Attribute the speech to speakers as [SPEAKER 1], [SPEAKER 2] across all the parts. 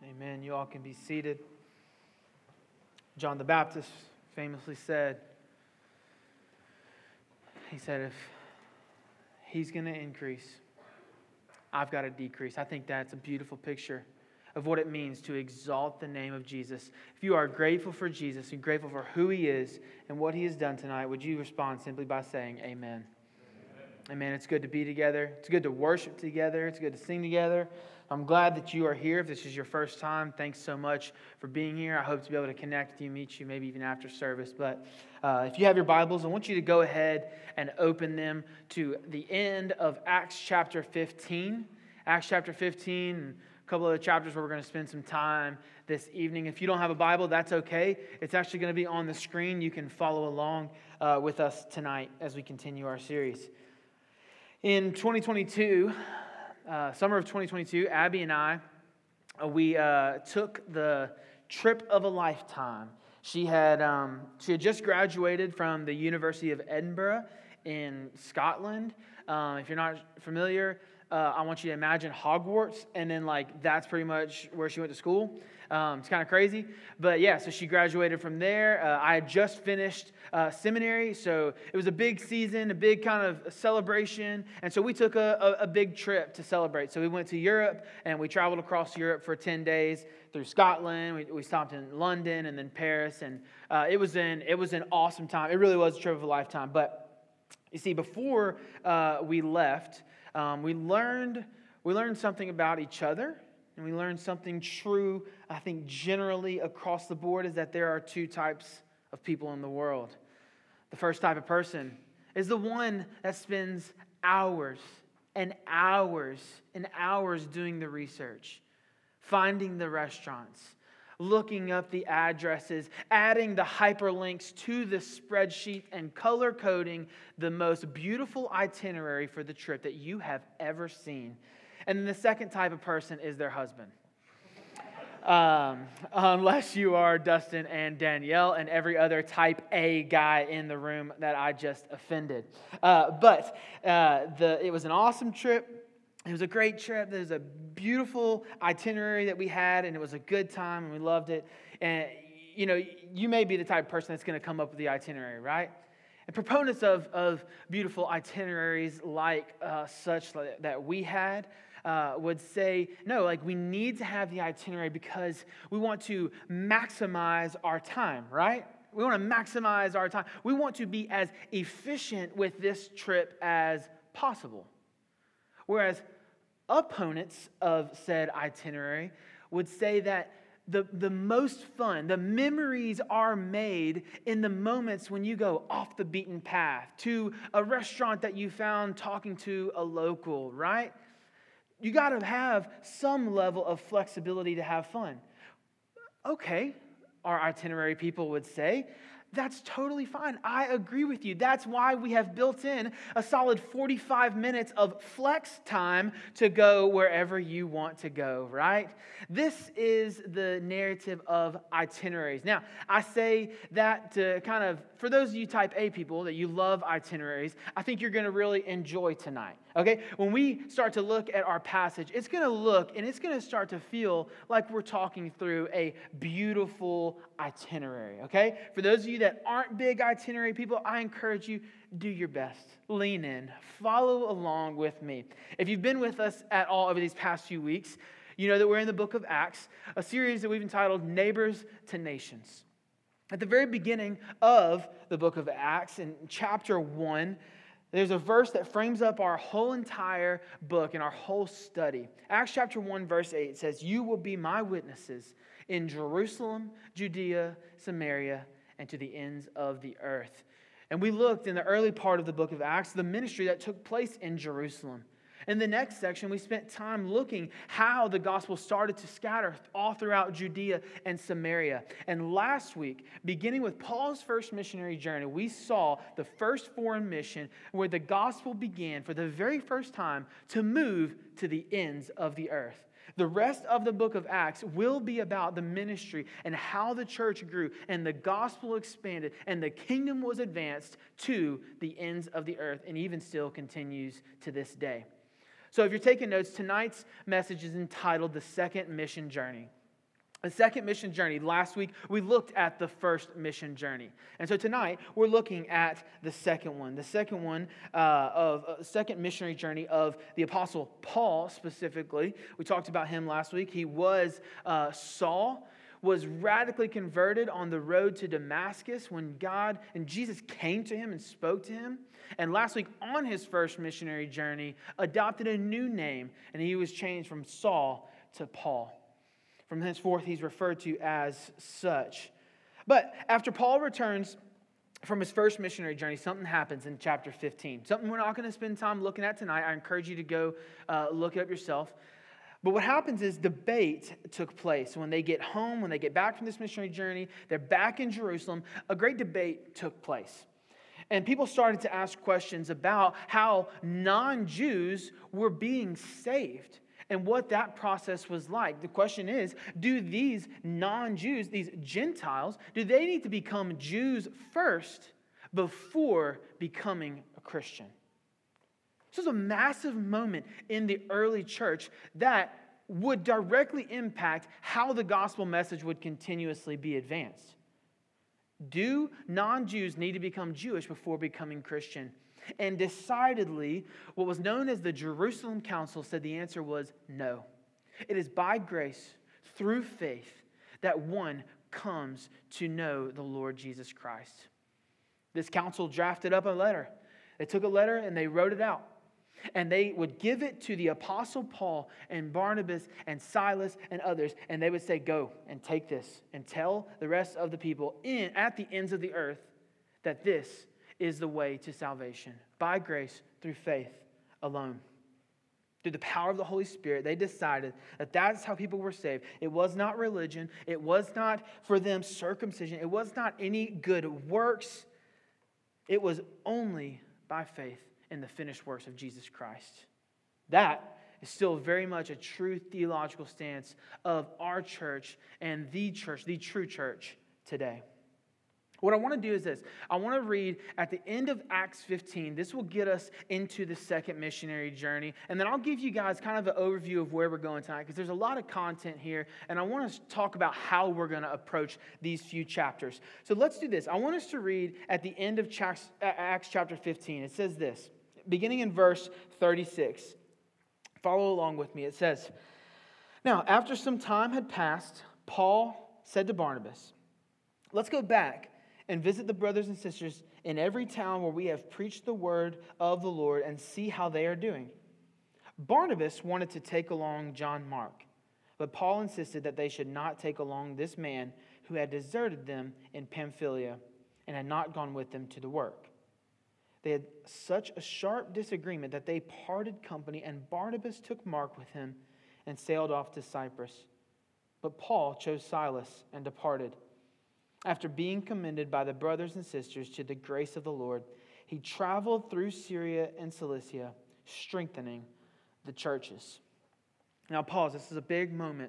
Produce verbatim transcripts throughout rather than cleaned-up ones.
[SPEAKER 1] Amen. You all can be seated. John the Baptist famously said, he said, if he's going to increase, I've got to decrease. I think that's a beautiful picture of what it means to exalt the name of Jesus. If you are grateful for Jesus and grateful for who he is and what he has done tonight, would you respond simply by saying amen? Amen. Amen. It's good to be together. It's good to worship together. It's good to sing together. I'm glad that you are here. If this is your first time, thanks so much for being here. I hope to be able to connect with you, meet you, maybe even after service. But uh, if you have your Bibles, I want you to go ahead and open them to the end of Acts chapter fifteen. Acts chapter fifteen, and a couple other chapters where we're going to spend some time this evening. If you don't have a Bible, that's okay. It's actually going to be on the screen. You can follow along uh, with us tonight as we continue our series. In twenty twenty-two, uh, summer of twenty twenty-two, Abby and I, uh, we uh, took the trip of a lifetime. She had um, she had just graduated from the University of Edinburgh in Scotland. Um, if you're not familiar, uh, I want you to imagine Hogwarts, and then like that's pretty much where she went to school. Um, it's kind of crazy, but yeah, so she graduated from there. Uh, I had just finished uh, seminary, so it was a big season, a big kind of celebration, and so we took a, a, a big trip to celebrate. So we went to Europe, and we traveled across Europe for ten days through Scotland. We, we stopped in London and then Paris, and uh, it was an it was an awesome time. It really was a trip of a lifetime. But you see, before uh, we left, um, we learned we learned something about each other. And we learned something true, I think, generally across the board, is that there are two types of people in the world. The first type of person is the one that spends hours and hours and hours doing the research, finding the restaurants, looking up the addresses, adding the hyperlinks to the spreadsheet, and color coding the most beautiful itinerary for the trip that you have ever seen. And then the second type of person is their husband. Um, unless you are Dustin and Danielle and every other type A guy in the room that I just offended. Uh, but uh, the it was an awesome trip. It was a great trip. There's a beautiful itinerary that we had, and it was a good time, and we loved it. And, you know, you may be the type of person that's going to come up with the itinerary, right? And proponents of, of beautiful itineraries like uh, such that we had, Uh, would say, no, like we need to have the itinerary because we want to maximize our time, right? We want to maximize our time. We want to be as efficient with this trip as possible. Whereas opponents of said itinerary would say that the, the most fun, the memories are made in the moments when you go off the beaten path to a restaurant that you found talking to a local, right? You got to have some level of flexibility to have fun. Okay, our itinerary people would say, that's totally fine. I agree with you. That's why we have built in a solid forty-five minutes of flex time to go wherever you want to go, right? This is the narrative of itineraries. Now, I say that to kind of, for those of you type A people that you love itineraries, I think you're going to really enjoy tonight. Okay, when we start to look at our passage, it's going to look and it's going to start to feel like we're talking through a beautiful itinerary. Okay, for those of you that aren't big itinerary people, I encourage you, do your best. Lean in. Follow along with me. If you've been with us at all over these past few weeks, you know that we're in the book of Acts, a series that we've entitled Neighbors to Nations. At the very beginning of the book of Acts, in chapter one, there's a verse that frames up our whole entire book and our whole study. Acts chapter one, verse eight says, "You will be my witnesses in Jerusalem, Judea, Samaria, and to the ends of the earth." And we looked in the early part of the book of Acts, the ministry that took place in Jerusalem. In the next section, we spent time looking how the gospel started to scatter all throughout Judea and Samaria. And last week, beginning with Paul's first missionary journey, we saw the first foreign mission where the gospel began for the very first time to move to the ends of the earth. The rest of the book of Acts will be about the ministry and how the church grew and the gospel expanded and the kingdom was advanced to the ends of the earth and even still continues to this day. So if you're taking notes, tonight's message is entitled The Second Mission Journey. The second mission journey. Last week, we looked at the first mission journey. And so tonight, we're looking at the second one. The second one uh, of uh, second missionary journey of the Apostle Paul specifically. We talked about him last week. He was uh, Saul, was radically converted on the road to Damascus when God and Jesus came to him and spoke to him. And last week, on his first missionary journey, adopted a new name, and he was changed from Saul to Paul. From henceforth, he's referred to as such. But after Paul returns from his first missionary journey, something happens in chapter fifteen. Something we're not going to spend time looking at tonight. I encourage you to go uh, look it up yourself. But what happens is debate took place. When they get home, when they get back from this missionary journey, they're back in Jerusalem, a great debate took place. And people started to ask questions about how non-Jews were being saved and what that process was like. The question is, do these non-Jews, these Gentiles, do they need to become Jews first before becoming a Christian? This was a massive moment in the early church that would directly impact how the gospel message would continuously be advanced. Do non-Jews need to become Jewish before becoming Christian? And decidedly, what was known as the Jerusalem Council said the answer was no. It is by grace, through faith, that one comes to know the Lord Jesus Christ. This council drafted up a letter. They took a letter and they wrote it out. And they would give it to the Apostle Paul and Barnabas and Silas and others. And they would say, go and take this and tell the rest of the people in at the ends of the earth that this is the way to salvation, by grace, through faith alone. Through the power of the Holy Spirit, they decided that that's how people were saved. It was not religion. It was not for them circumcision. It was not any good works. It was only by faith in the finished works of Jesus Christ. That is still very much a true theological stance of our church and the church, the true church today. What I want to do is this. I want to read at the end of Acts fifteen. This will get us into the second missionary journey. And then I'll give you guys kind of an overview of where we're going tonight, because there's a lot of content here. And I want to talk about how we're going to approach these few chapters. So let's do this. I want us to read at the end of Acts chapter fifteen. It says this, beginning in verse thirty-six. Follow along with me. It says, "Now, after some time had passed, Paul said to Barnabas, 'Let's go back and visit the brothers and sisters in every town where we have preached the word of the Lord and see how they are doing.' Barnabas wanted to take along John Mark, but Paul insisted that they should not take along this man who had deserted them in Pamphylia and had not gone with them to the work. They had such a sharp disagreement that they parted company, and Barnabas took Mark with him and sailed off to Cyprus. But Paul chose Silas and departed. After being commended by the brothers and sisters to the grace of the Lord, he traveled through Syria and Cilicia, strengthening the churches." Now pause. This is a big moment.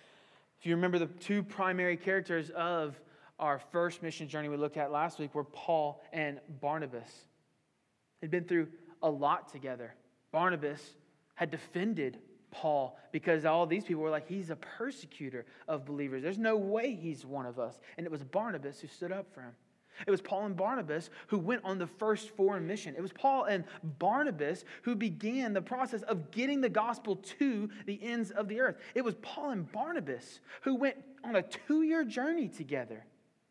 [SPEAKER 1] If you remember, the two primary characters of our first mission journey we looked at last week were Paul and Barnabas. They'd been through a lot together. Barnabas had defended Paul because all these people were like, he's a persecutor of believers. There's no way he's one of us. And it was Barnabas who stood up for him. It was Paul and Barnabas who went on the first foreign mission. It was Paul and Barnabas who began the process of getting the gospel to the ends of the earth. It was Paul and Barnabas who went on a two-year journey together.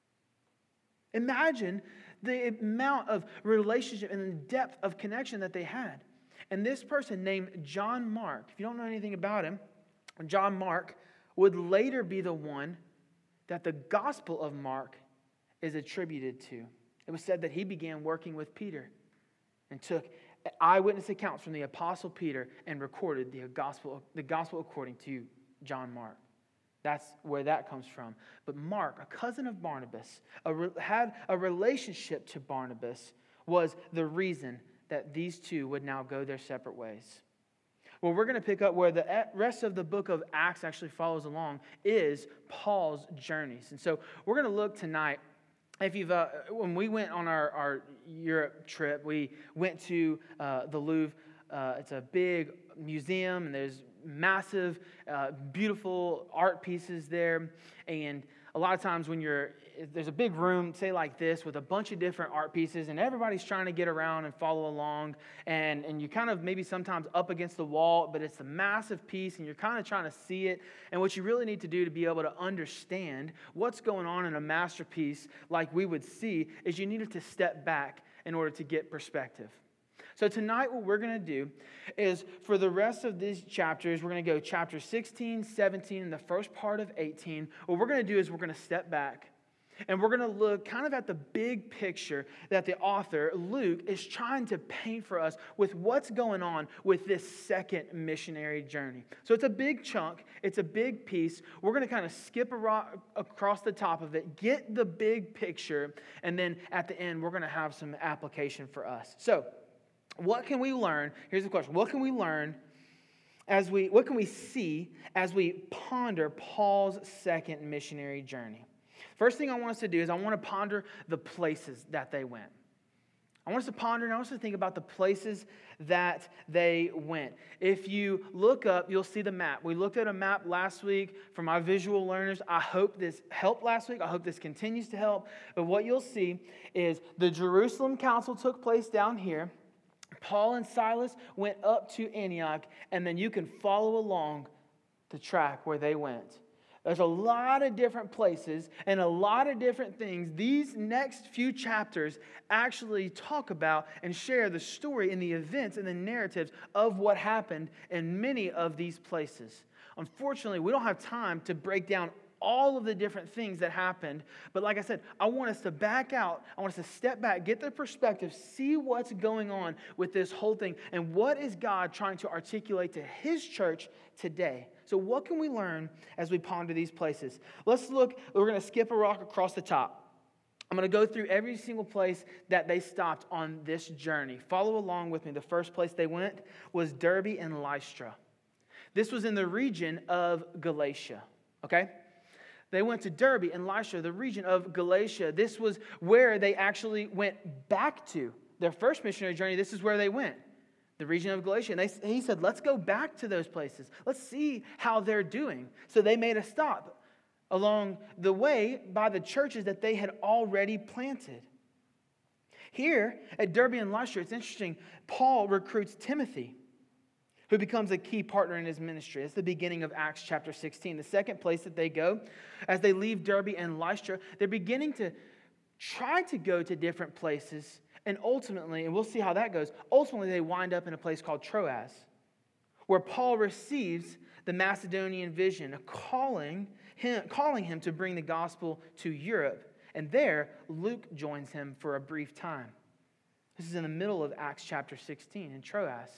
[SPEAKER 1] Imagine the amount of relationship and the depth of connection that they had. And this person named John Mark, if you don't know anything about him, John Mark would later be the one that the Gospel of Mark is attributed to. It was said that he began working with Peter and took eyewitness accounts from the Apostle Peter and recorded the gospel, the gospel according to John Mark. That's where that comes from. But Mark, a cousin of Barnabas, a re- had a relationship to Barnabas, was the reason that these two would now go their separate ways. Well, we're going to pick up where the rest of the book of Acts actually follows along is Paul's journeys. And so we're going to look tonight. If you've, uh, when we went on our, our Europe trip, we went to uh, the Louvre. Uh, it's a big museum, and there's massive, uh, beautiful art pieces there. And a lot of times when you're, there's a big room, say like this, with a bunch of different art pieces, and everybody's trying to get around and follow along, and, and you kind of maybe sometimes up against the wall, but it's a massive piece, and you're kind of trying to see it. And what you really need to do to be able to understand what's going on in a masterpiece like we would see is you needed to step back in order to get perspective. So tonight what we're going to do is for the rest of these chapters, we're going to go chapter sixteen, seventeen, and the first part of eighteen. What we're going to do is we're going to step back and we're going to look kind of at the big picture that the author, Luke, is trying to paint for us with what's going on with this second missionary journey. So it's a big chunk. It's a big piece. We're going to kind of skip a rock across the top of it, get the big picture, and then at the end, we're going to have some application for us. So what can we learn? Here's the question. What can we learn as we, what can we see as we ponder Paul's second missionary journey? First thing I want us to do is I want to ponder the places that they went. I want us to ponder and I want us to think about the places that they went. If you look up, you'll see the map. We looked at a map last week for my visual learners. I hope this helped last week. I hope this continues to help. But what you'll see is the Jerusalem Council took place down here. Paul and Silas went up to Antioch, and then you can follow along the track where they went. There's a lot of different places and a lot of different things. These next few chapters actually talk about and share the story and the events and the narratives of what happened in many of these places. Unfortunately, we don't have time to break down all of the different things that happened. But like I said, I want us to back out. I want us to step back, get the perspective, see what's going on with this whole thing, and what is God trying to articulate to His church today. So what can we learn as we ponder these places? Let's look. We're going to skip a rock across the top. I'm going to go through every single place that they stopped on this journey. Follow along with me. The first place they went was Derbe and Lystra. This was in the region of Galatia. Okay? They went to Derbe and Lystra, the region of Galatia. This was where they actually went back to. Their first missionary journey, this is where they went, the region of Galatia. And they, he said, let's go back to those places. Let's see how they're doing. So they made a stop along the way by the churches that they had already planted. Here at Derbe and Lystra, it's interesting, Paul recruits Timothy, who becomes a key partner in his ministry. It's the beginning of Acts chapter sixteen. The second place that they go, as they leave Derbe and Lystra, they're beginning to try to go to different places. And ultimately, and we'll see how that goes, ultimately they wind up in a place called Troas, where Paul receives the Macedonian vision, calling him, calling him to bring the gospel to Europe. And there, Luke joins him for a brief time. This is in the middle of Acts chapter sixteen in Troas.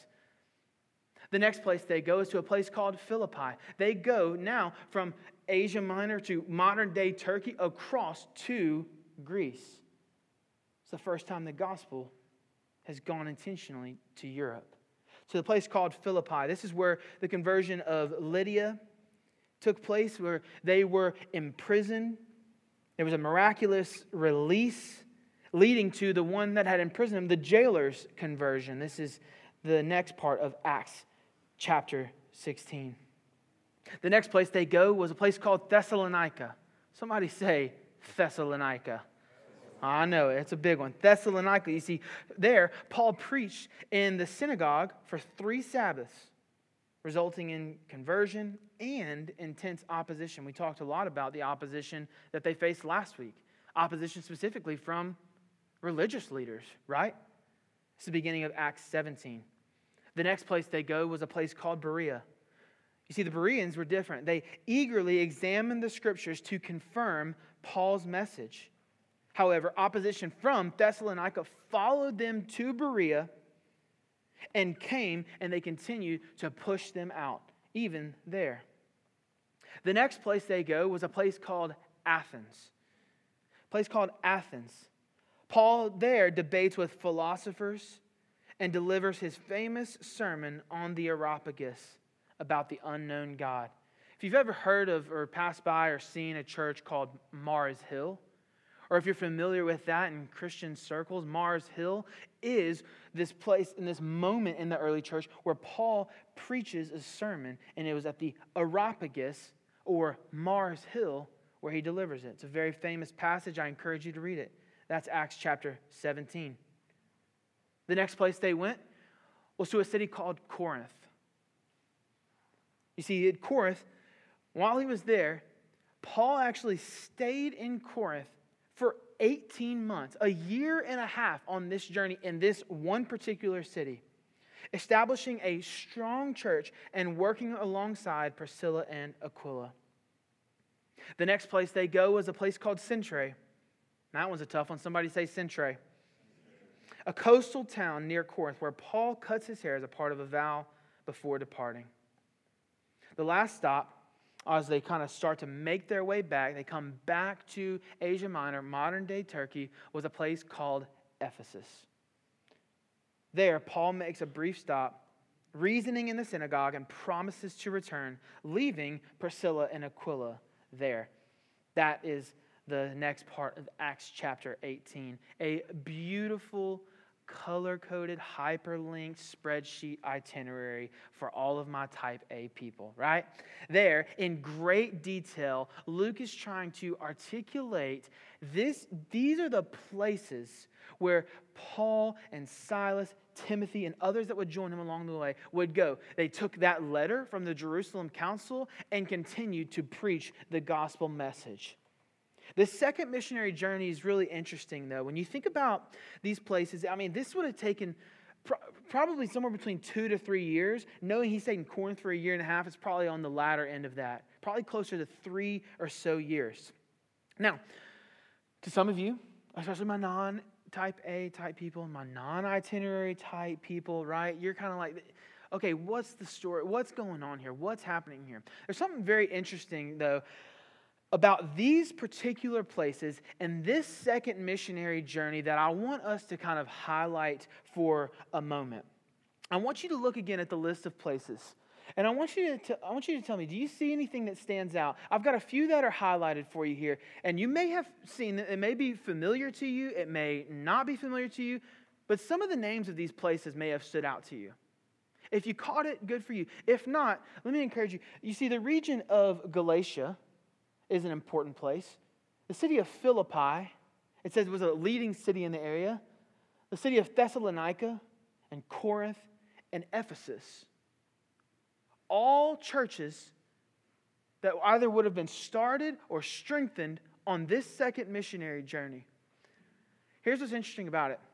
[SPEAKER 1] The next place they go is to a place called Philippi. They go now from Asia Minor to modern-day Turkey across to Greece. It's the first time the gospel has gone intentionally to Europe. To the place called Philippi. This is where the conversion of Lydia took place, where they were imprisoned. There was a miraculous release leading to the one that had imprisoned him, the jailer's conversion. This is the next part of Acts chapter sixteen. The next place they go was a place called Thessalonica. Somebody say Thessalonica. I know, it's a big one. Thessalonica. You see, there, Paul preached in the synagogue for three Sabbaths, resulting in conversion and intense opposition. We talked a lot about the opposition that they faced last week. Opposition specifically from religious leaders, right? It's the beginning of Acts seventeen. The next place they go was a place called Berea. You see, the Bereans were different. They eagerly examined the scriptures to confirm Paul's message. However, opposition from Thessalonica followed them to Berea and came, and they continued to push them out, even there. The next place they go was a place called Athens. A place called Athens. Paul there debates with philosophers and delivers his famous sermon on the Areopagus about the unknown God. If you've ever heard of or passed by or seen a church called Mars Hill, or if you're familiar with that in Christian circles, Mars Hill is this place in this moment in the early church where Paul preaches a sermon, and it was at the Areopagus, or Mars Hill, where he delivers it. It's a very famous passage. I encourage you to read it. That's Acts chapter seventeen. The next place they went was to a city called Corinth. You see, at Corinth, while he was there, Paul actually stayed in Corinth for eighteen months, a year and a half on this journey in this one particular city, establishing a strong church and working alongside Priscilla and Aquila. The next place they go was a place called Cenchreae. That one's a tough one. Somebody say Cenchreae. A coastal town near Corinth where Paul cuts his hair as a part of a vow before departing. The last stop, as they kind of start to make their way back, they come back to Asia Minor, modern-day Turkey, was a place called Ephesus. There, Paul makes a brief stop, reasoning in the synagogue, and promises to return, leaving Priscilla and Aquila there. That is the next part of Acts chapter eighteen. A beautiful, color-coded, hyperlinked spreadsheet itinerary for all of my type A people, right? There, in great detail, Luke is trying to articulate this. These are the places where Paul and Silas, Timothy, and others that would join him along the way would go. They took that letter from the Jerusalem council and continued to preach the gospel message. The second missionary journey is really interesting, though. When you think about these places, I mean, this would have taken pro- probably somewhere between two to three years. Knowing he stayed in Corinth for a year and a half, it's probably on the latter end of that. Probably closer to three or so years. Now, to some of you, especially my non-type A type people, my non-itinerary type people, right? You're kind of like, okay, what's the story? What's going on here? What's happening here? There's something very interesting, though, about these particular places and this second missionary journey that I want us to kind of highlight for a moment. I want you to look again at the list of places. And I want you to I want you to tell me, do you see anything that stands out? I've got a few that are highlighted for you here. And you may have seen it. It may be familiar to you. It may not be familiar to you. But some of the names of these places may have stood out to you. If you caught it, good for you. If not, let me encourage you. You see, the region of Galatia is an important place. The city of Philippi, it says, was a leading city in the area. The city of Thessalonica and Corinth and Ephesus. All churches that either would have been started or strengthened on this second missionary journey. Here's what's interesting about it.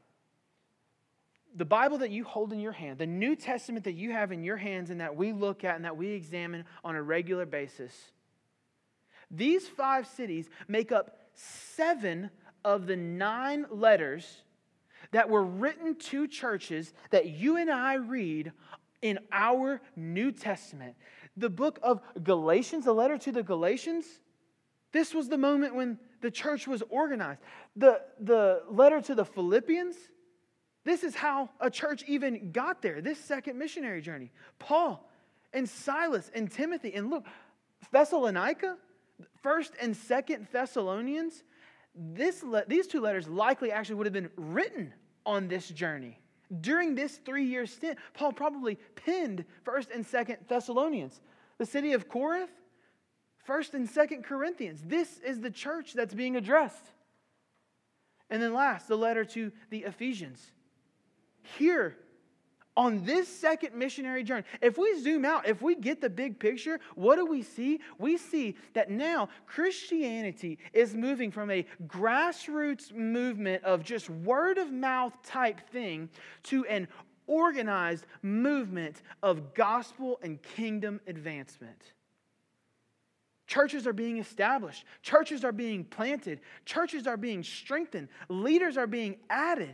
[SPEAKER 1] The Bible that you hold in your hand, the New Testament that you have in your hands and that we look at and that we examine on a regular basis, these five cities make up seven of the nine letters that were written to churches that you and I read in our New Testament. The book of Galatians, the letter to the Galatians, this was the moment when the church was organized. The, the letter to the Philippians, this is how a church even got there, this second missionary journey. Paul and Silas and Timothy, and look, Thessalonica, First and Second Thessalonians, this le- these two letters likely actually would have been written on this journey. During this three-year stint, Paul probably penned First and Second Thessalonians. The city of Corinth, First and Second Corinthians. This is the church that's being addressed. And then last, the letter to the Ephesians. Here, on this second missionary journey, if we zoom out, if we get the big picture, what do we see? We see that now Christianity is moving from a grassroots movement of just word of mouth type thing to an organized movement of gospel and kingdom advancement. Churches are being established. Churches are being planted. Churches are being strengthened. Leaders are being added.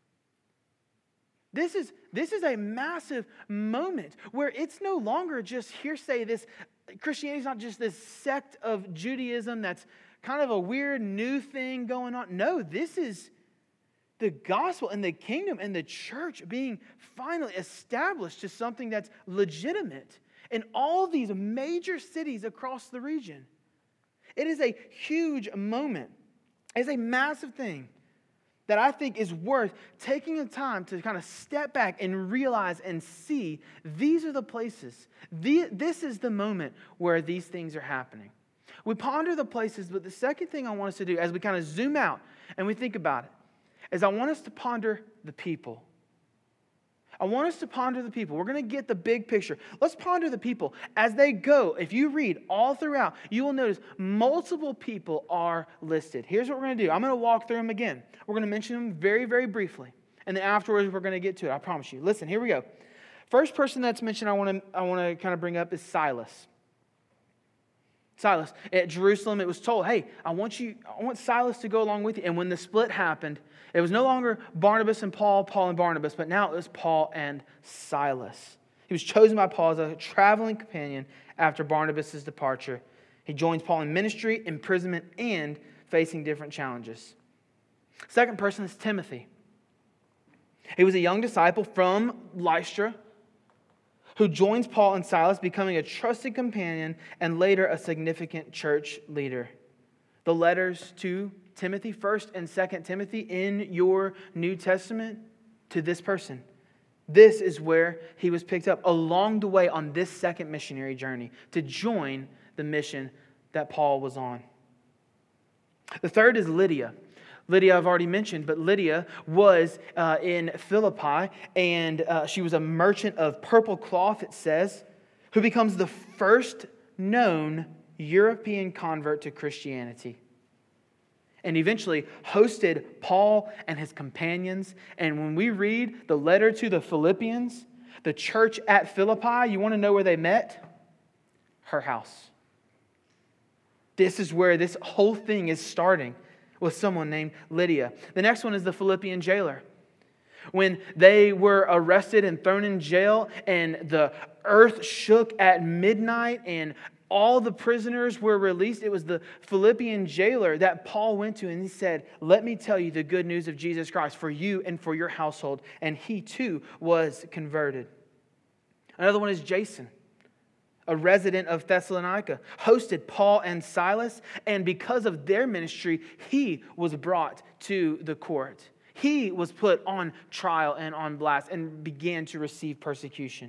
[SPEAKER 1] This is, this is a massive moment where it's no longer just hearsay. This Christianity is not just this sect of Judaism that's kind of a weird new thing going on. No, this is the gospel and the kingdom and the church being finally established to something that's legitimate in all these major cities across the region. It is a huge moment. is a massive thing that I think is worth taking the time to kind of step back and realize and see these are the places. The, this is the moment where these things are happening. We ponder the places, but the second thing I want us to do as we kind of zoom out and we think about it is I want us to ponder the people. I want us to ponder the people. We're going to get the big picture. Let's ponder the people. As they go, if you read all throughout, you will notice multiple people are listed. Here's what we're going to do. I'm going to walk through them again. We're going to mention them very, very briefly. And then afterwards, we're going to get to it. I promise you. Listen, here we go. First person that's mentioned I want to, I want to kind of bring up is Silas. Silas. At Jerusalem, it was told, hey, I want you, I want Silas to go along with you. And when the split happened, it was no longer Barnabas and Paul, Paul and Barnabas, but now it was Paul and Silas. He was chosen by Paul as a traveling companion after Barnabas' departure. He joins Paul in ministry, imprisonment, and facing different challenges. Second person is Timothy. He was a young disciple from Lystra who joins Paul and Silas, becoming a trusted companion and later a significant church leader. The letters to Timothy, First and Second Timothy in your New Testament to this person. This is where he was picked up along the way on this second missionary journey to join the mission that Paul was on. The third is Lydia. Lydia I've already mentioned, but Lydia was uh, in Philippi, and uh, she was a merchant of purple cloth, it says, who becomes the first known European convert to Christianity. And eventually hosted Paul and his companions. And when we read the letter to the Philippians, the church at Philippi, you want to know where they met? Her house. This is where this whole thing is starting, with someone named Lydia. The next one is the Philippian jailer. When they were arrested and thrown in jail and the earth shook at midnight and all the prisoners were released, it was the Philippian jailer that Paul went to and he said, let me tell you the good news of Jesus Christ for you and for your household. And he too was converted. Another one is Jason, a resident of Thessalonica, hosted Paul and Silas, and because of their ministry, he was brought to the court. He was put on trial and on blast and began to receive persecution.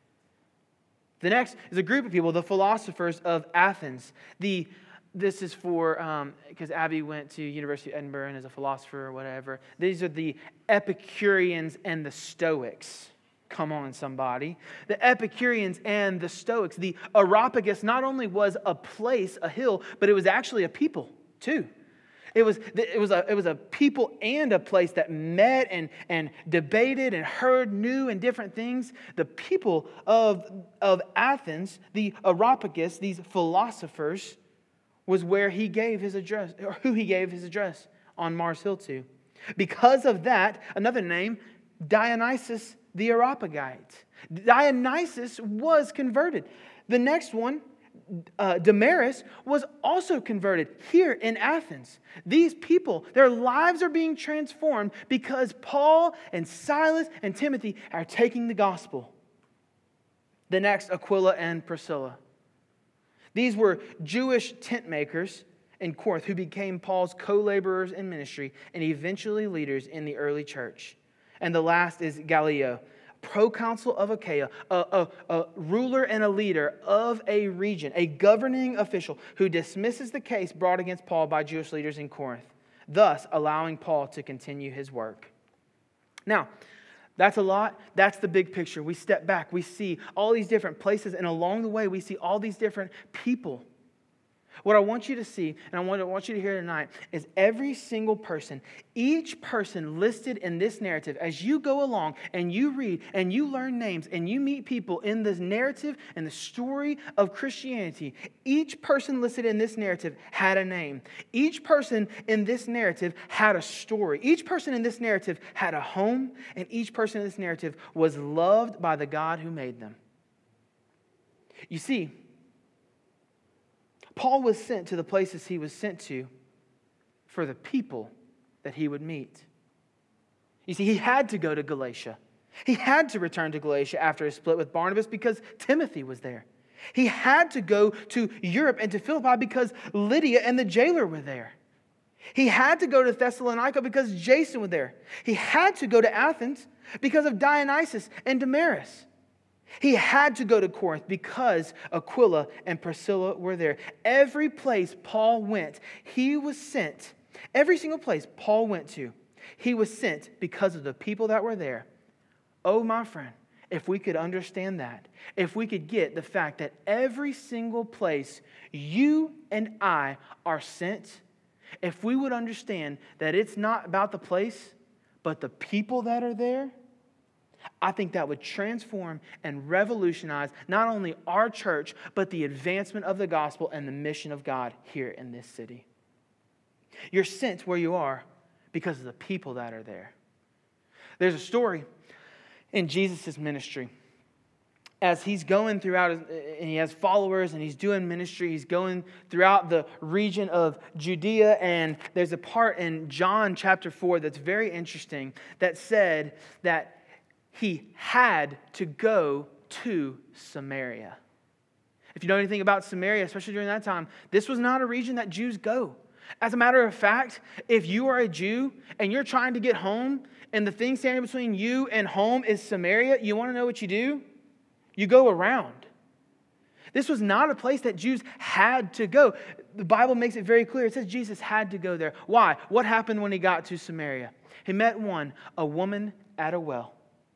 [SPEAKER 1] The next is a group of people, the philosophers of Athens. The This is for, um, because Abby went to University of Edinburgh and is a philosopher or whatever. These are the Epicureans and the Stoics. Come on, somebody. The Epicureans and the Stoics. The Areopagus not only was a place, a hill, but it was actually a people too. It was, it was, a, it was a people and a place that met and, and debated and heard new and different things. The people of, of Athens, the Areopagus, these philosophers, was where he gave his address, or who he gave his address on Mars Hill to. Because of that, another name, Dionysius the Areopagite. Dionysius was converted. The next one, uh, Damaris, was also converted here in Athens. These people, their lives are being transformed because Paul and Silas and Timothy are taking the gospel. The next, Aquila and Priscilla. These were Jewish tent makers in Corinth who became Paul's co-laborers in ministry and eventually leaders in the early church. And the last is Gallio, proconsul of Achaia, a, a, a ruler and a leader of a region, a governing official who dismisses the case brought against Paul by Jewish leaders in Corinth, thus allowing Paul to continue his work. Now, that's a lot. That's the big picture. We step back. We see all these different places, and along the way, we see all these different people. What I want you to see, and I want, I want you to hear tonight, is every single person, each person listed in this narrative, as you go along and you read and you learn names and you meet people in this narrative and the story of Christianity, each person listed in this narrative had a name. Each person in this narrative had a story. Each person in this narrative had a home, and each person in this narrative was loved by the God who made them. You see, Paul was sent to the places he was sent to for the people that he would meet. You see, he had to go to Galatia. He had to return to Galatia after his split with Barnabas because Timothy was there. He had to go to Europe and to Philippi because Lydia and the jailer were there. He had to go to Thessalonica because Jason was there. He had to go to Athens because of Dionysus and Damaris. He had to go to Corinth because Aquila and Priscilla were there. Every place Paul went, he was sent. Every single place Paul went to, he was sent because of the people that were there. Oh, my friend, if we could understand that, if we could get the fact that every single place you and I are sent, if we would understand that it's not about the place, but the people that are there, I think that would transform and revolutionize not only our church, but the advancement of the gospel and the mission of God here in this city. You're sent where you are because of the people that are there. There's a story in Jesus' ministry. As he's going throughout, and he has followers and he's doing ministry, he's going throughout the region of Judea. And there's a part in John chapter four that's very interesting that said that he had to go to Samaria. If you know anything about Samaria, especially during that time, this was not a region that Jews go. As a matter of fact, if you are a Jew and you're trying to get home and the thing standing between you and home is Samaria, you want to know what you do? You go around. This was not a place that Jews had to go. The Bible makes it very clear. It says Jesus had to go there. Why? What happened when he got to Samaria? He met one, a woman at a well.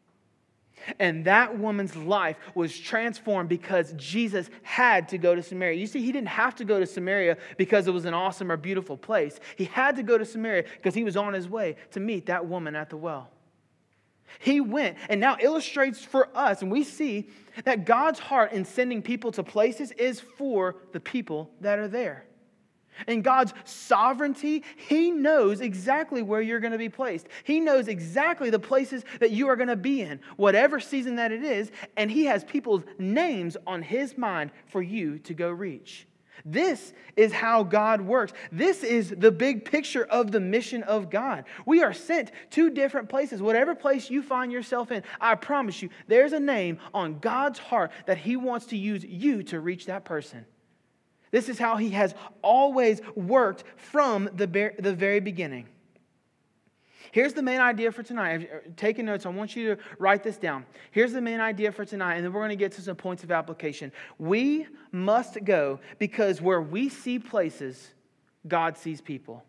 [SPEAKER 1] And that woman's life was transformed because Jesus had to go to Samaria. You see, he didn't have to go to Samaria because it was an awesome or beautiful place. He had to go to Samaria because he was on his way to meet that woman at the well. He went and now illustrates for us, and we see that God's heart in sending people to places is for the people that are there. In God's sovereignty, He knows exactly where you're going to be placed. He knows exactly the places that you are going to be in, whatever season that it is, and He has people's names on His mind for you to go reach. This is how God works. This is the big picture of the mission of God. We are sent to different places. Whatever place you find yourself in, I promise you, there's a name on God's heart that He wants to use you to reach that person. This is how He has always worked from the, the very beginning. Here's the main idea for tonight. If you're taking notes, I want you to write this down. Here's the main idea for tonight, and then we're going to get to some points of application. We must go because where we see places, God sees people.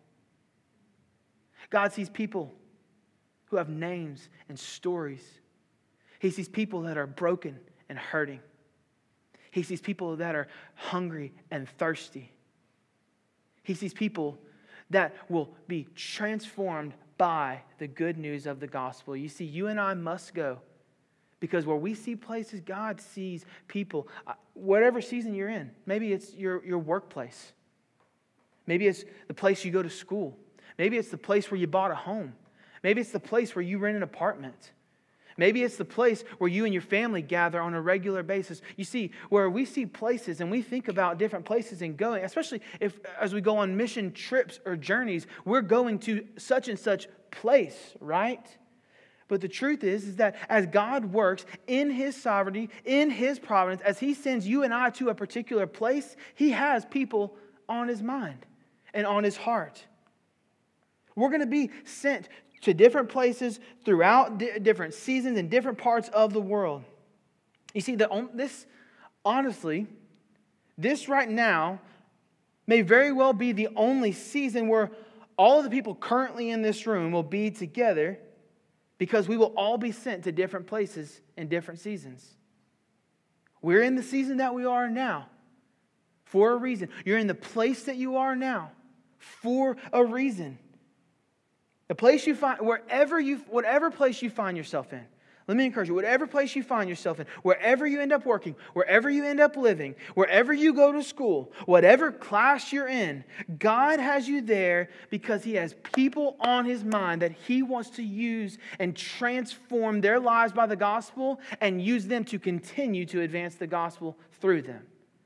[SPEAKER 1] God sees people who have names and stories. He sees people that are broken and hurting. He sees people that are hungry and thirsty. He sees people that will be transformed by the good news of the gospel. You see, you and I must go because where we see places, God sees people. Whatever season you're in, maybe it's your, your workplace. Maybe it's the place you go to school. Maybe it's the place where you bought a home. Maybe it's the place where you rent an apartment. Maybe it's the place where you and your family gather on a regular basis. You see, where we see places and we think about different places and going, especially if as we go on mission trips or journeys, we're going to such and such place, right? But the truth is, is that as God works in His sovereignty, in His providence, as He sends you and I to a particular place, He has people on His mind and on His heart. We're going to be sent to different places throughout di- different seasons and different parts of the world. You see, the, this, honestly, this right now may very well be the only season where all of the people currently in this room will be together because we will all be sent to different places in different seasons. We're in the season that we are now for a reason. You're in the place that you are now for a reason. The place you find, wherever you, whatever place you find yourself in, let me encourage you, whatever place you find yourself in, wherever you end up working, wherever you end up living, wherever you go to school, whatever class you're in, God has you there because He has people on His mind that He wants to use and transform their lives by the gospel and use them to continue to advance the gospel through them.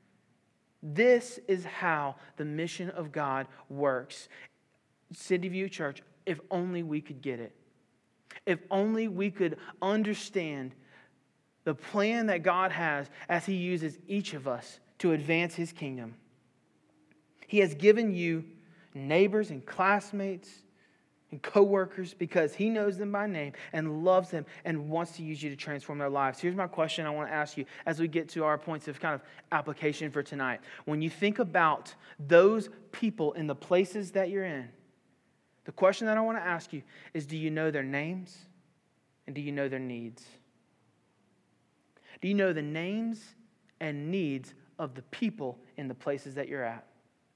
[SPEAKER 1] This is how the mission of God works. City View Church, if only we could get it. If only we could understand the plan that God has as He uses each of us to advance His kingdom. He has given you neighbors and classmates and coworkers because He knows them by name and loves them and wants to use you to transform their lives. Here's my question I want to ask you as we get to our points of kind of application for tonight. When you think about those people in the places that you're in, the question that I want to ask you is, do you know their names and do you know their needs? Do you know the names and needs of the people in the places that you're at?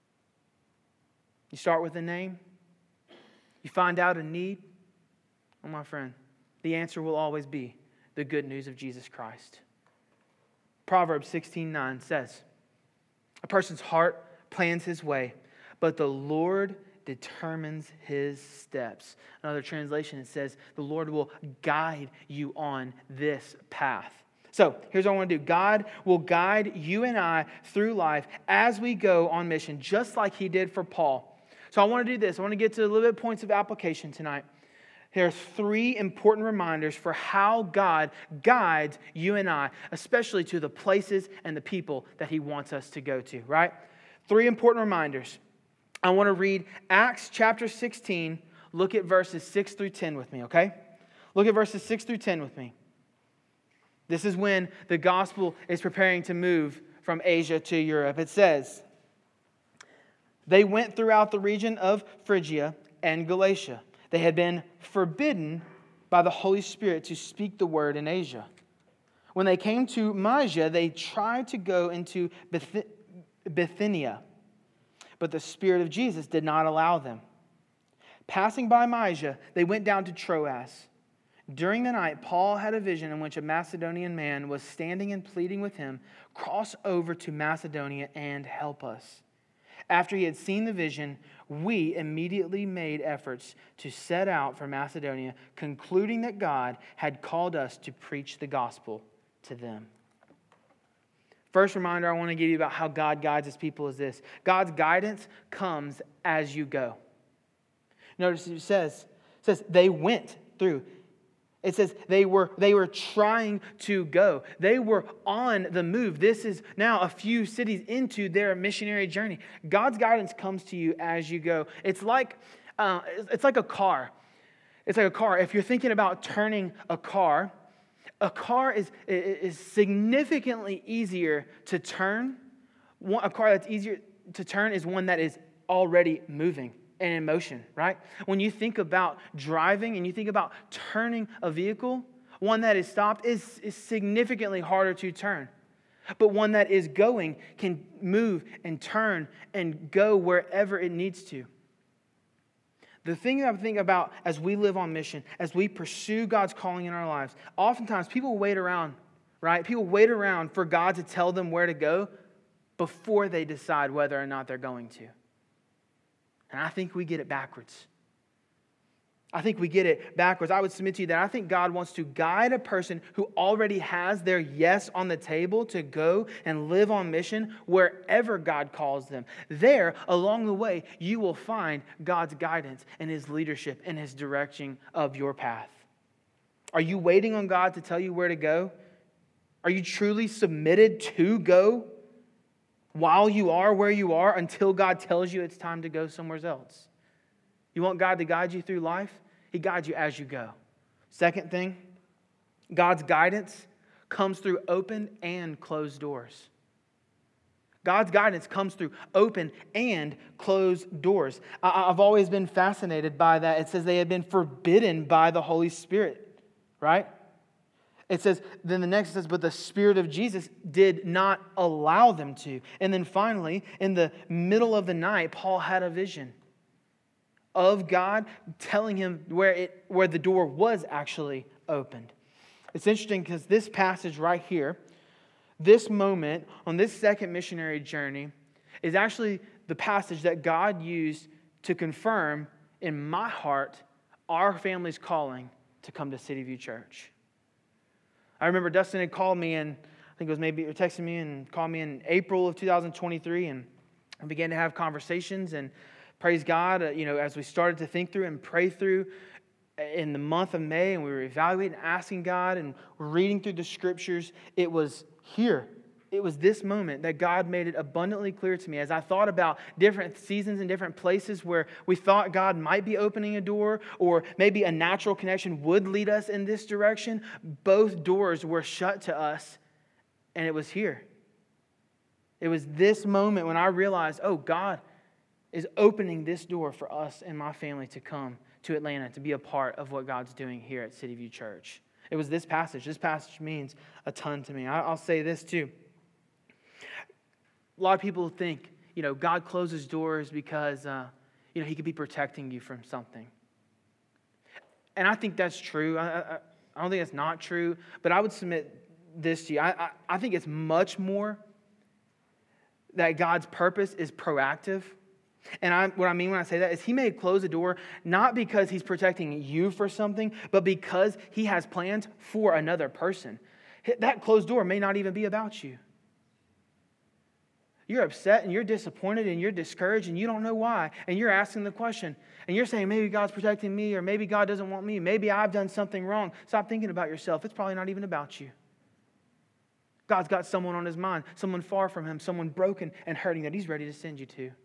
[SPEAKER 1] You start with a name. You find out a need. Oh, my friend, the answer will always be the good news of Jesus Christ. Proverbs sixteen nine says, a person's heart plans his way, but the Lord determines his steps. Another translation, it says, the Lord will guide you on this path. So here's what I want to do. God will guide you and I through life as we go on mission, just like He did for Paul. So I want to do this. I want to get to a little bit of points of application tonight. There are three important reminders for how God guides you and I, especially to the places and the people that He wants us to go to, right? Three important reminders. I want to read Acts chapter sixteen. Look at verses six through ten with me, okay? Look at verses six through ten with me. This is when the gospel is preparing to move from Asia to Europe. It says, they went throughout the region of Phrygia and Galatia. They had been forbidden by the Holy Spirit to speak the word in Asia. When they came to Mysia, they tried to go into Bithynia, but the Spirit of Jesus did not allow them. Passing by Mysia, they went down to Troas. During the night, Paul had a vision in which a Macedonian man was standing and pleading with him, cross over to Macedonia and help us. After he had seen the vision, we immediately made efforts to set out for Macedonia, concluding that God had called us to preach the gospel to them. First reminder I want to give you about how God guides His people is this. God's guidance comes as you go. Notice it says, it says they went through. It says they were, they were trying to go. They were on the move. This is now a few cities into their missionary journey. God's guidance comes to you as you go. It's like, uh, it's like a car. It's like a car. If you're thinking about turning a car, a car is, is significantly easier to turn. A car that's easier to turn is one that is already moving and in motion, right? When you think about driving and you think about turning a vehicle, one that is stopped is, is significantly harder to turn. But one that is going can move and turn and go wherever it needs to. The thing that I think about as we live on mission, as we pursue God's calling in our lives, oftentimes people wait around, right? People wait around for God to tell them where to go before they decide whether or not they're going to. And I think we get it backwards. I think we get it backwards. I would submit to you that I think God wants to guide a person who already has their yes on the table to go and live on mission wherever God calls them. There, along the way, you will find God's guidance and His leadership and His direction of your path. Are you waiting on God to tell you where to go? Are you truly submitted to go while you are where you are until God tells you it's time to go somewhere else? You want God to guide you through life? He guides you as you go. Second thing, God's guidance comes through open and closed doors. God's guidance comes through open and closed doors. I've always been fascinated by that. It says they had been forbidden by the Holy Spirit, right? It says, then the next says, but the Spirit of Jesus did not allow them to. And then finally, in the middle of the night, Paul had a vision of God telling him where it where the door was actually opened. It's interesting because this passage right here, this moment on this second missionary journey, is actually the passage that God used to confirm in my heart our family's calling to come to City View Church. I remember Dustin had called me and I think it was maybe or texted me and called me in April of two thousand twenty-three, and I began to have conversations, and praise God, uh, you know, as we started to think through and pray through in the month of May, and we were evaluating, asking God, and reading through the scriptures, it was here it was this moment that God made it abundantly clear to me as I thought about different seasons and different places where we thought God might be opening a door or maybe a natural connection would lead us in this direction. Both doors were shut to us, and it was here. It was this moment when I realized, oh, God is opening this door for us and my family to come to Atlanta to be a part of what God's doing here at City View Church. It was this passage. This passage means a ton to me. I'll say this too. A lot of people think, you know, God closes doors because, uh, you know, He could be protecting you from something. And I think that's true. I, I, I don't think that's not true. But I would submit this to you. I, I, I think it's much more that God's purpose is proactive. And I, what I mean when I say that is He may close a door not because He's protecting you for something, but because He has plans for another person. That closed door may not even be about you. You're upset and you're disappointed and you're discouraged and you don't know why. And you're asking the question. And you're saying, maybe God's protecting me or maybe God doesn't want me. Maybe I've done something wrong. Stop thinking about yourself. It's probably not even about you. God's got someone on His mind, someone far from Him, someone broken and hurting that He's ready to send you to.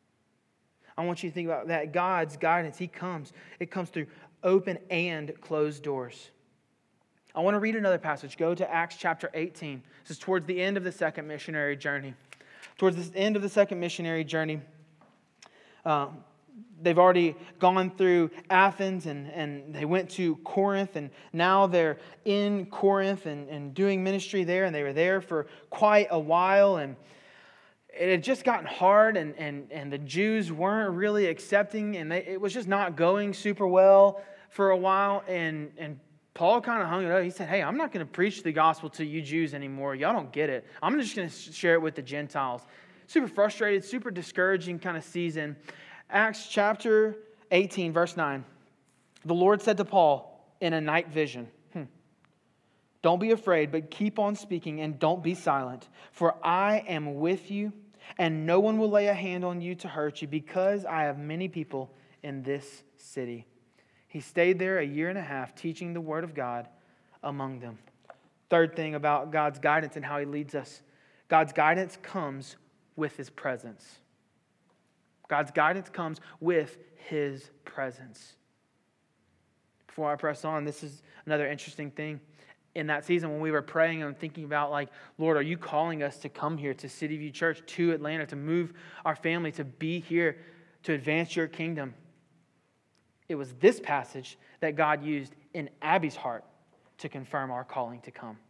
[SPEAKER 1] I want you to think about that. God's guidance, He comes. It comes through open and closed doors. I want to read another passage. Go to Acts chapter eighteen. This is towards the end of the second missionary journey. Towards the end of the second missionary journey, uh, they've already gone through Athens and, and they went to Corinth, and now they're in Corinth and, and doing ministry there, and they were there for quite a while, and it had just gotten hard, and, and, and the Jews weren't really accepting, and they, it was just not going super well for a while, and, and Paul kind of hung it up. He said, hey, I'm not going to preach the gospel to you Jews anymore. Y'all don't get it. I'm just going to share it with the Gentiles. Super frustrated, super discouraging kind of season. Acts chapter eighteen, verse nine. The Lord said to Paul in a night vision, hmm, don't be afraid, but keep on speaking and don't be silent. For I am with you, and no one will lay a hand on you to hurt you, because I have many people in this city. He stayed there a year and a half, teaching the word of God among them. Third thing about God's guidance and how He leads us. God's guidance comes with His presence. God's guidance comes with His presence. Before I press on, this is another interesting thing. In that season when we were praying and thinking about, like, Lord, are you calling us to come here to City View Church, to Atlanta, to move our family, to be here, to advance your kingdom? It was this passage that God used in Abby's heart to confirm our calling to come.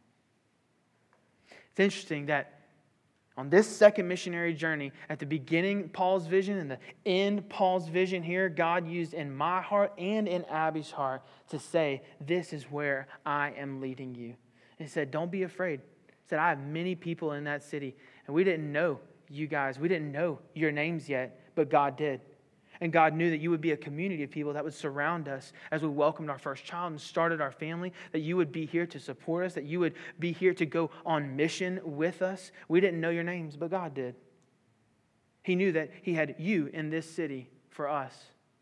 [SPEAKER 1] It's interesting that on this second missionary journey, at the beginning Paul's vision and the end Paul's vision here, God used in my heart and in Abby's heart to say, this is where I am leading you. And He said, don't be afraid. He said, I have many people in that city, and we didn't know you guys. We didn't know your names yet, but God did. And God knew that you would be a community of people that would surround us as we welcomed our first child and started our family, that you would be here to support us, that you would be here to go on mission with us. We didn't know your names, but God did. He knew that He had you in this city for us.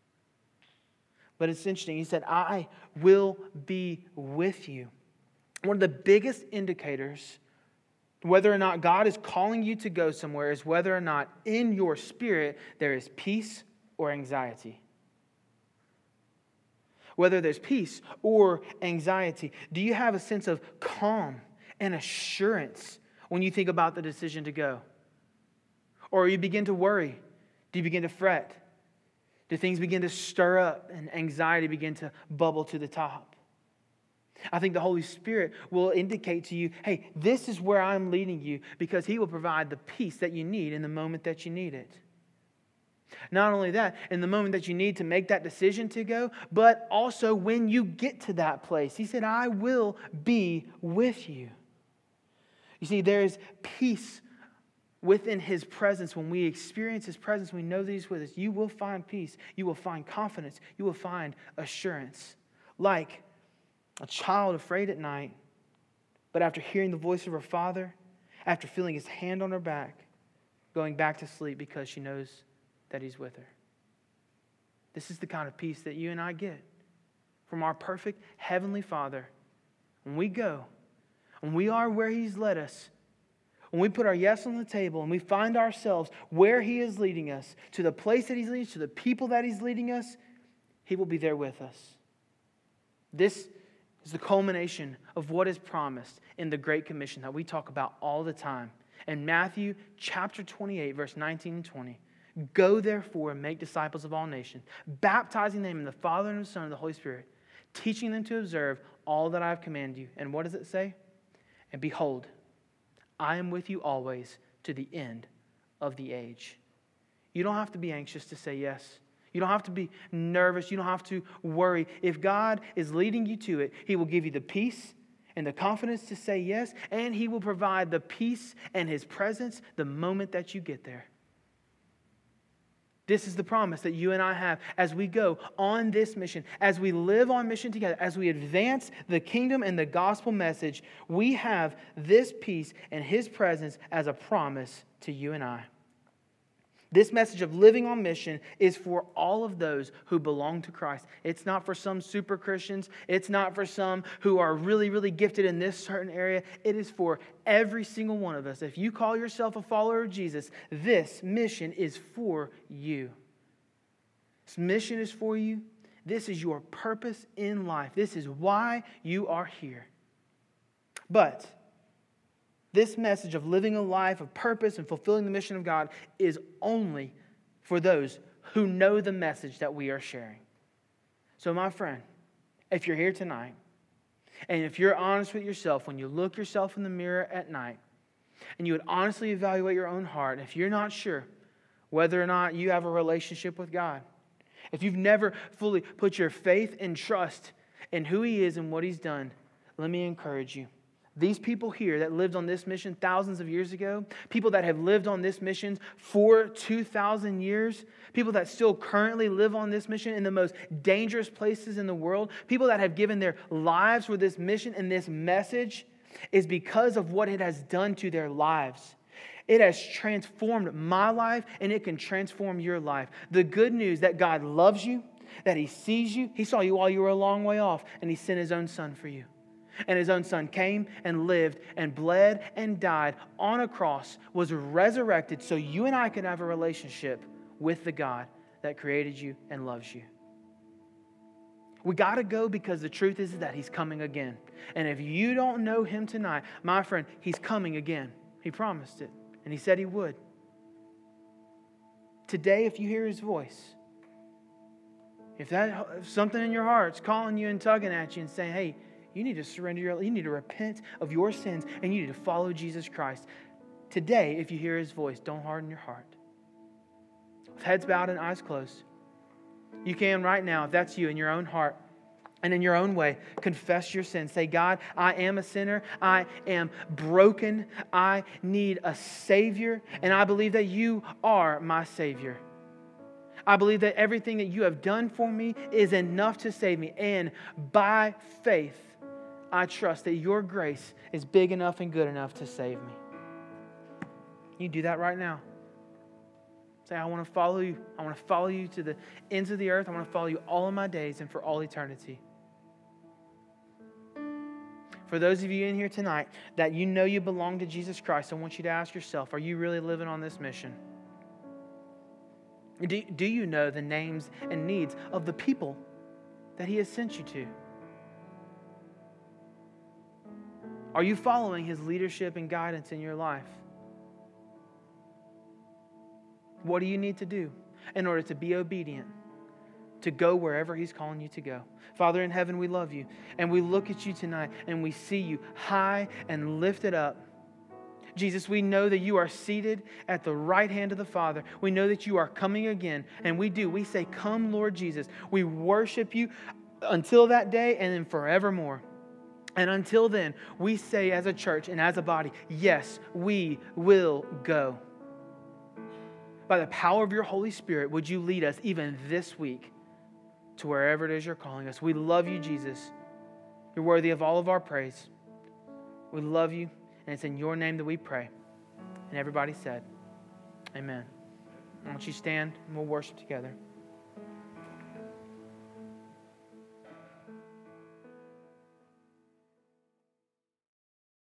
[SPEAKER 1] But it's interesting. He said, I will be with you. One of the biggest indicators whether or not God is calling you to go somewhere is whether or not in your spirit there is peace or anxiety. Whether there's peace or anxiety. Do you have a sense of calm and assurance when you think about the decision to go? Or you begin to worry? Do you begin to fret? Do things begin to stir up and anxiety begin to bubble to the top? I think the Holy Spirit will indicate to you, hey, this is where I'm leading you, because He will provide the peace that you need in the moment that you need it. Not only that, in the moment that you need to make that decision to go, but also when you get to that place. He said, I will be with you. You see, there is peace within His presence. When we experience His presence, we know that He's with us. You will find peace. You will find confidence. You will find assurance. Like a child afraid at night, but after hearing the voice of her father, after feeling His hand on her back, going back to sleep because she knows that He's with her. This is the kind of peace that you and I get from our perfect Heavenly Father. When we go, when we are where He's led us, when we put our yes on the table and we find ourselves where He is leading us, to the place that He's leading us, to the people that He's leading us, He will be there with us. This is the culmination of what is promised in the Great Commission that we talk about all the time. In Matthew chapter twenty-eight, verse nineteen and twenty, go therefore and make disciples of all nations, baptizing them in the Father and the Son and the Holy Spirit, teaching them to observe all that I have commanded you. And what does it say? And behold, I am with you always to the end of the age. You don't have to be anxious to say yes. You don't have to be nervous. You don't have to worry. If God is leading you to it, He will give you the peace and the confidence to say yes, and He will provide the peace and His presence the moment that you get there. This is the promise that you and I have as we go on this mission, as we live on mission together, as we advance the kingdom and the gospel message. We have this peace and His presence as a promise to you and I. This message of living on mission is for all of those who belong to Christ. It's not for some super Christians. It's not for some who are really, really gifted in this certain area. It is for every single one of us. If you call yourself a follower of Jesus, this mission is for you. This mission is for you. This is your purpose in life. This is why you are here. But this message of living a life of purpose and fulfilling the mission of God is only for those who know the message that we are sharing. So my friend, if you're here tonight, and if you're honest with yourself, when you look yourself in the mirror at night, and you would honestly evaluate your own heart, if you're not sure whether or not you have a relationship with God, if you've never fully put your faith and trust in who He is and what He's done, let me encourage you. These people here that lived on this mission thousands of years ago, people that have lived on this mission for two thousand years, people that still currently live on this mission in the most dangerous places in the world, people that have given their lives for this mission and this message, is because of what it has done to their lives. It has transformed my life, and it can transform your life. The good news that God loves you, that He sees you. He saw you while you were a long way off, and He sent His own Son for you. And His own Son came and lived and bled and died on a cross, was resurrected so you and I could have a relationship with the God that created you and loves you. We got to go because the truth is that He's coming again. And if you don't know Him tonight, my friend, He's coming again. He promised it, and He said He would. Today, if you hear His voice, if that if something in your heart's calling you and tugging at you and saying, hey, you need to surrender your life. You need to repent of your sins, and you need to follow Jesus Christ. Today, if you hear His voice, don't harden your heart. With heads bowed and eyes closed, you can right now, if that's you, in your own heart and in your own way, confess your sins. Say, God, I am a sinner. I am broken. I need a Savior, and I believe that You are my Savior. I believe that everything that You have done for me is enough to save me, and by faith, I trust that Your grace is big enough and good enough to save me. You do that right now. Say, I want to follow You. I want to follow You to the ends of the earth. I want to follow You all of my days and for all eternity. For those of you in here tonight that you know you belong to Jesus Christ, I want you to ask yourself, are you really living on this mission? Do, do you know the names and needs of the people that He has sent you to? Are you following His leadership and guidance in your life? What do you need to do in order to be obedient, to go wherever He's calling you to go? Father in heaven, we love You, and we look at You tonight, and we see You high and lifted up. Jesus, we know that You are seated at the right hand of the Father. We know that You are coming again, and we do. We say, come, Lord Jesus. We worship You until that day and then forevermore. And until then, we say as a church and as a body, yes, we will go. By the power of Your Holy Spirit, would You lead us even this week to wherever it is You're calling us. We love You, Jesus. You're worthy of all of our praise. We love You, and it's in Your name that we pray. And everybody said, amen. I want you to stand and we'll worship together.